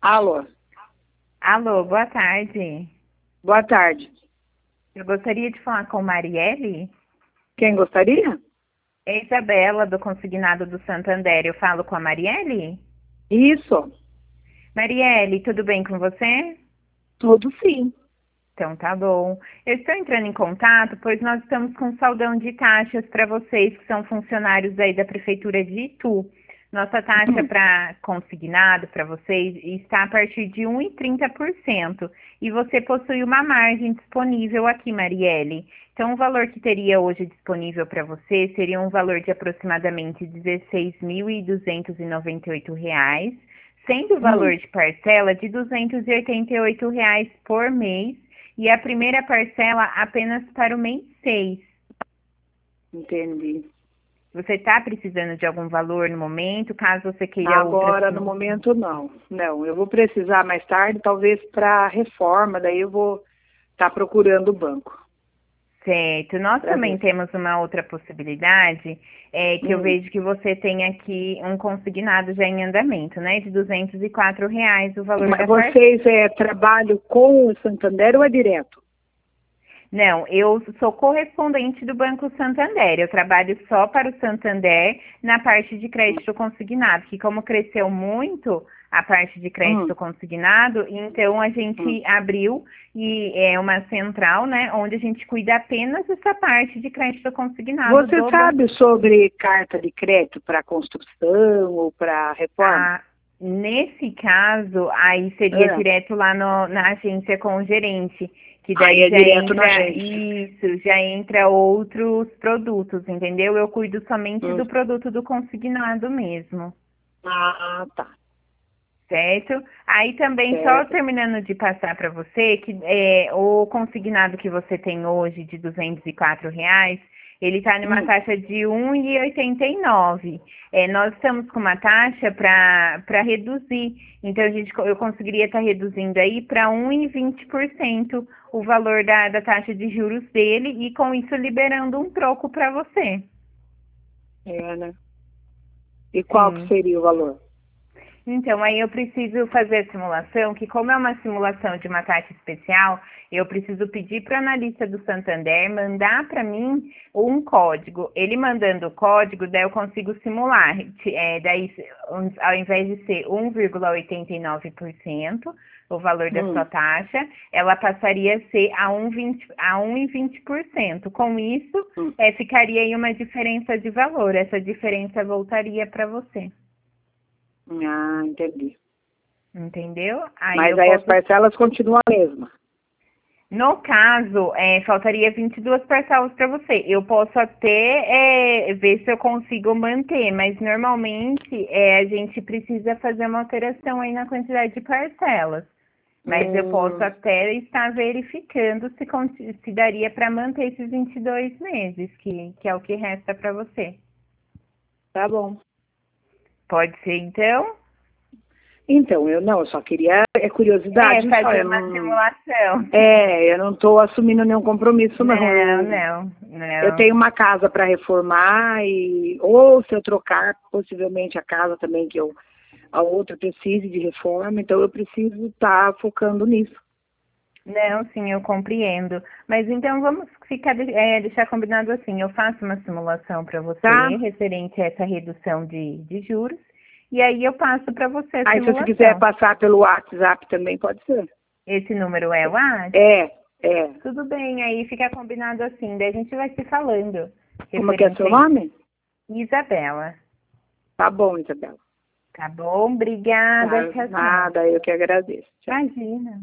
Alô, Alô, boa tarde. boa tarde. Eu gostaria de falar com Marielle. Quem gostaria? É Isabela, do Consignado do Santander. Eu falo com a Marielle? Isso, Marielle, tudo bem com você? tudo sim. Então tá bom. Eu estou entrando em contato, pois nós estamos com saldão de taxas para vocês que são funcionários aí da Prefeitura de Itu. Nossa taxa para consignado para vocês está a partir de 1,30%. E você possui uma margem disponível aqui, Marielle. Então, o valor que teria hoje disponível para você seria um valor de aproximadamente R$ 16.298, sendo o valor de parcela de R$ 288 por mês, e a primeira parcela apenas para o mês 6. Entendi. Você está precisando de algum valor no momento, caso você queira Agora, outra no solução? momento, não. Não, eu vou precisar mais tarde, talvez para reforma, daí eu vou estar procurando o banco. Certo. Nós Pra também ver. temos uma outra possibilidade, que eu vejo que você tem aqui um consignado já em andamento, né? De R$ 204 o valor Mas da parcela. vocês trabalham com o Santander ou é direto? Não, eu sou correspondente do Banco Santander. Eu trabalho só para o Santander na parte de crédito consignado, que como cresceu muito a parte de crédito Hum, consignado, então a hum. gente abriu e é uma central, né, onde a gente cuida apenas dessa parte de crédito consignado Você do Banco. sabe sobre carta de crédito para construção ou para reforma? Ah, nesse caso, aí seria É. direto lá na agência com o gerente, que Aí daí é já direto na entra agência. isso, já entra outros produtos, entendeu? Eu cuido somente Hum. do produto do consignado mesmo, Ah, tá. certo? Aí também, só Certo. terminando de passar para você, que o consignado que você tem hoje de R$ 204, ele está numa Hum. taxa de 1,89. Nós estamos com uma taxa para reduzir. Então, eu conseguiria estar reduzindo aí para 1,20% o valor da taxa de juros dele e, com isso, liberando um troco para você. É, né? E qual que Sim. seria o valor? Então, aí eu preciso fazer a simulação, que como é uma simulação de uma taxa especial, eu preciso pedir para o analista do Santander mandar para mim um código. Ele mandando o código, daí eu consigo simular. Daí, ao invés de ser 1,89% o valor da sua Hum. taxa, ela passaria a ser a 1,20%. Com isso, Hum. ficaria aí uma diferença de valor. Essa diferença voltaria para você. Ah, entendi. Entendeu? Aí Mas eu aí as posso. parcelas continuam a mesma. No caso, faltaria 22 parcelas para você. Eu posso até ver se eu consigo manter, mas normalmente a gente precisa fazer uma alteração aí na quantidade de parcelas. Mas eu posso Hum. até estar verificando se daria para manter esses 22 meses, que é o que resta para você. Tá bom. Pode ser então? Então, eu só queria, curiosidade só, Fazer uma simulação. eu não estou assumindo nenhum compromisso, não. Não, Eu, não, eu não. tenho uma casa para reformar ou se eu trocar, possivelmente a casa também a outra precise de reforma, então eu preciso estar focando nisso. Não, sim, eu compreendo. Mas então vamos deixar combinado assim. Eu faço uma simulação para Tá? você referente a essa redução de juros e aí eu passo para você a Aí se você quiser simulação. passar pelo WhatsApp também pode ser. Esse número é o WhatsApp? É, é. Tudo bem, aí fica combinado assim. Daí a gente vai se falando Como que é referente seu a isso. nome? Isabela. Tá bom, Isabela. Tá bom? Obrigada. Tá, Tchau, tchau. nada, eu que agradeço. Tchau. Imagina.